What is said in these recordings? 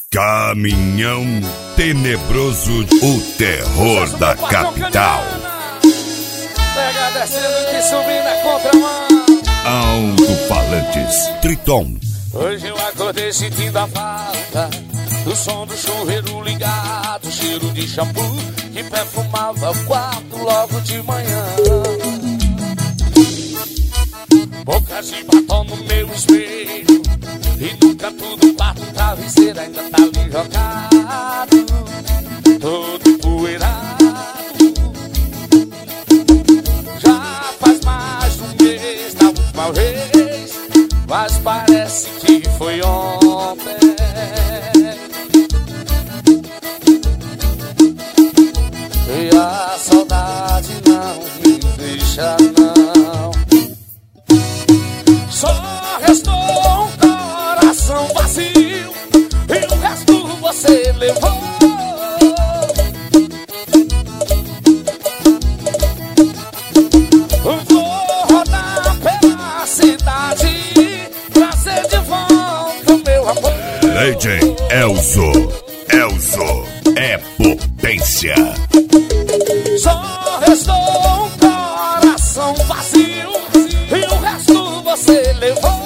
Caminhão tenebroso, o terror da capital. Pega descendo que subir na contramão. Alto-falantes Triton. Hoje eu acordei sentindo a falta do som do chuveiro ligado, cheiro de shampoo que perfumava o quarto logo de manhã. Boca de batom no meu espelho e no canto do quarto o travesseiro ainda tá ali jogado, todo empoeirado. Já faz mais de um mês da última vez, mas parece que foi ontem. E a saudade não me deixa não. Só restou um coração vazio e o resto você levou. Vou rodar pela cidade, trazer de volta o meu amor. Legend Elzo é potência. Só restou um coração vazio e o resto você levou.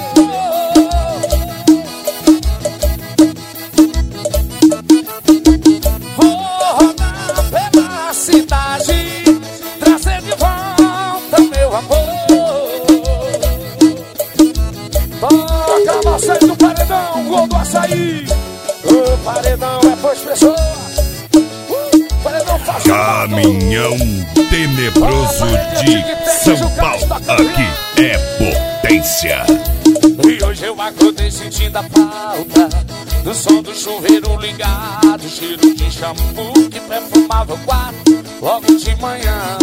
Vou rodar pela cidade, trazer de volta meu amor. Toca você do paredão, gol do açaí. O paredão é por pessoas. Caminhão tenebroso de São Paulo, aqui é potência. E hoje eu acordei sentindo a falta do som do chuveiro ligado, cheiro de shampoo que perfumava o quarto logo de manhã.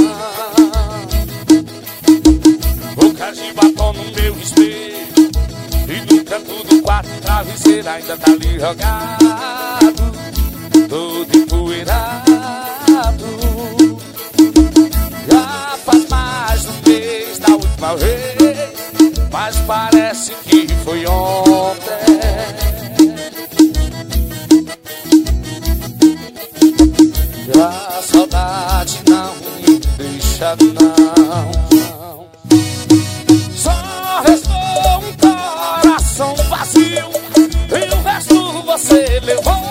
Boca de batom no meu espelho e no canto do quarto o travesseiro ainda tá ali jogado, todo empoeirado. Já faz mais de um mês da última vez, mas parece que foi ontem. Já a saudade não me deixa não. Só restou um coração vazio e o resto você levou.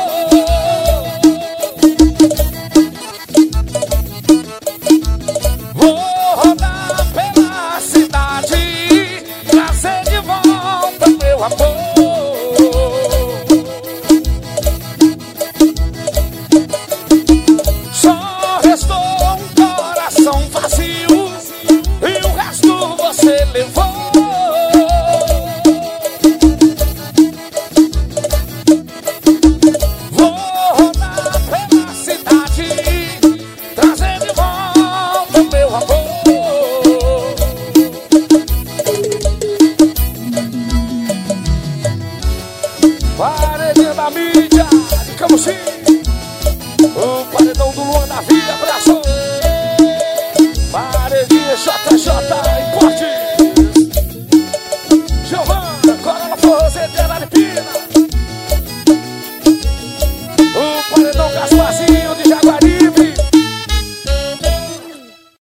Vou rodar pela cidade, trazer de volta meu amor. Só restou um coração vazio e o resto você levou. Vou rodar pela cidade, trazer de volta meu amor. Paredinha da mídia de Camusim, o paredão do Luan da Via, abraço. Paredinha JJ, importe.